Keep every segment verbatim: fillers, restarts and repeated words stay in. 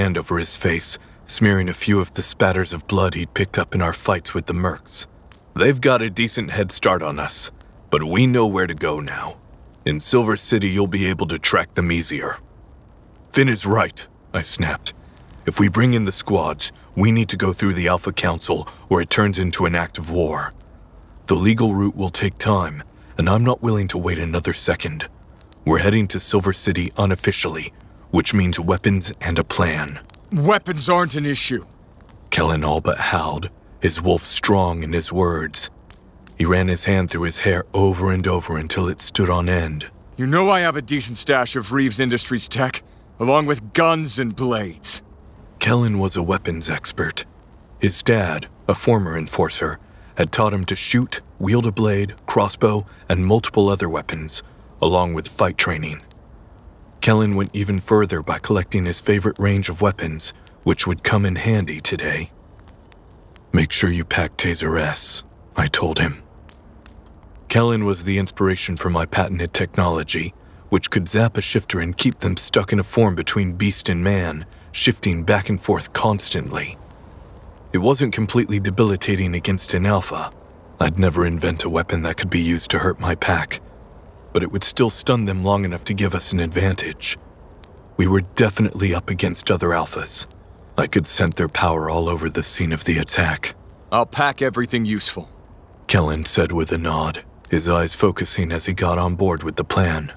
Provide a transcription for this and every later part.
hand over his face, smearing a few of the spatters of blood he'd picked up in our fights with the mercs. They've got a decent head start on us, but we know where to go now. In Silver City, you'll be able to track them easier. Finn is right, I snapped. If we bring in the squads, we need to go through the Alpha Council or it turns into an act of war. The legal route will take time, and I'm not willing to wait another second. We're heading to Silver City unofficially, which means weapons and a plan. Weapons aren't an issue. Kellen all but howled, his wolf strong in his words. He ran his hand through his hair over and over until it stood on end. You know I have a decent stash of Reeves Industries tech, along with guns and blades. Kellen was a weapons expert. His dad, a former enforcer, had taught him to shoot, wield a blade, crossbow, and multiple other weapons, along with fight training. Kellen went even further by collecting his favorite range of weapons, which would come in handy today. Make sure you pack Taser S, I told him. Kellen was the inspiration for my patented technology, which could zap a shifter and keep them stuck in a form between beast and man, shifting back and forth constantly. It wasn't completely debilitating against an alpha. I'd never invent a weapon that could be used to hurt my pack, but it would still stun them long enough to give us an advantage. We were definitely up against other alphas. I could scent their power all over the scene of the attack. I'll pack everything useful, Kellen said with a nod, his eyes focusing as he got on board with the plan.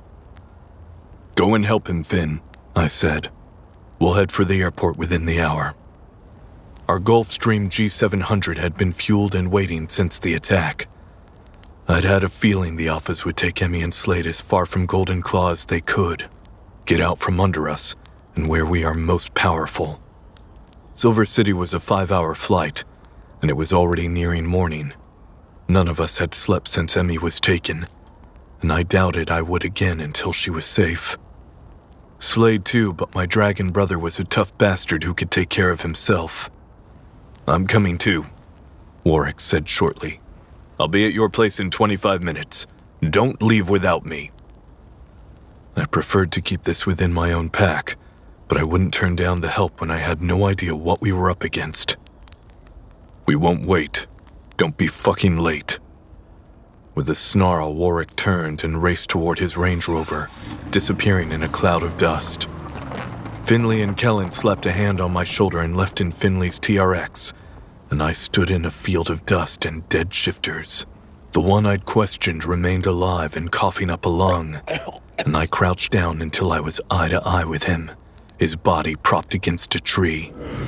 Go and help him, Finn, I said. We'll head for the airport within the hour. Our Gulfstream G seven hundred had been fueled and waiting since the attack. I'd had a feeling the Alphas would take Emmy and Slade as far from Golden Claw as they could, get out from under us, and where we are most powerful. Silver City was a five-hour flight, and it was already nearing morning. None of us had slept since Emmy was taken, and I doubted I would again until she was safe. Slade too, but my dragon brother was a tough bastard who could take care of himself. I'm coming too, Warwick said shortly. I'll be at your place in twenty-five minutes. Don't leave without me. I preferred to keep this within my own pack, but I wouldn't turn down the help when I had no idea what we were up against. We won't wait. Don't be fucking late. With a snarl, Warwick turned and raced toward his Range Rover, disappearing in a cloud of dust. Finley and Kellen slapped a hand on my shoulder and left in Finley's T R X, and I stood in a field of dust and dead shifters. The one I'd questioned remained alive and coughing up a lung, and I crouched down until I was eye to eye with him, his body propped against a tree.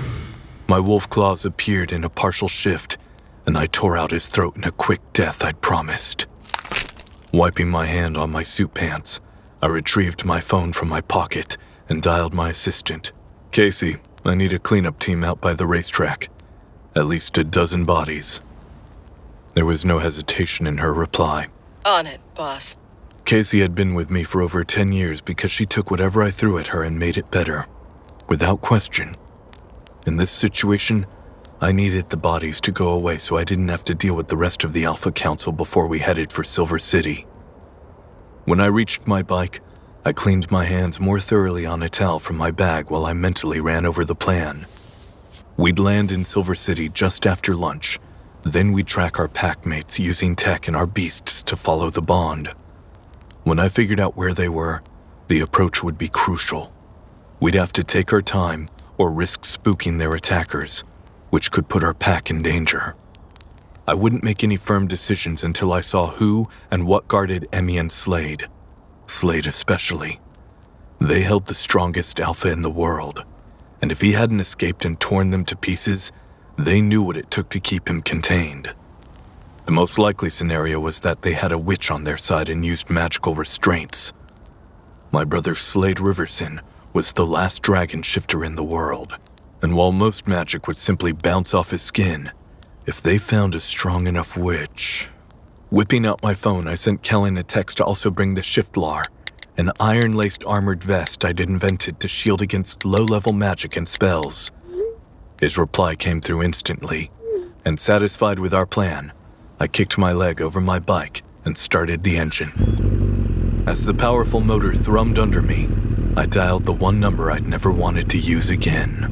My wolf claws appeared in a partial shift, and I tore out his throat in a quick death I'd promised. Wiping my hand on my suit pants, I retrieved my phone from my pocket and dialed my assistant. Casey, I need a cleanup team out by the racetrack. At least a dozen bodies. There was no hesitation in her reply. On it, boss. Casey had been with me for over ten years because she took whatever I threw at her and made it better. Without question. In this situation, I needed the bodies to go away so I didn't have to deal with the rest of the Alpha Council before we headed for Silver City. When I reached my bike, I cleaned my hands more thoroughly on a towel from my bag while I mentally ran over the plan. We'd land in Silver City just after lunch, then we'd track our packmates using tech and our beasts to follow the bond. When I figured out where they were, the approach would be crucial. We'd have to take our time or risk spooking their attackers, which could put our pack in danger. I wouldn't make any firm decisions until I saw who and what guarded Emmy and Slade. Slade especially. They held the strongest alpha in the world, and if he hadn't escaped and torn them to pieces, they knew what it took to keep him contained. The most likely scenario was that they had a witch on their side and used magical restraints. My brother Slade Riverson was the last dragon shifter in the world, and while most magic would simply bounce off his skin, if they found a strong enough witch... Whipping out my phone, I sent Kellen a text to also bring the Shiftlar, an iron-laced armored vest I'd invented to shield against low-level magic and spells. His reply came through instantly, and satisfied with our plan, I kicked my leg over my bike and started the engine. As the powerful motor thrummed under me, I dialed the one number I'd never wanted to use again.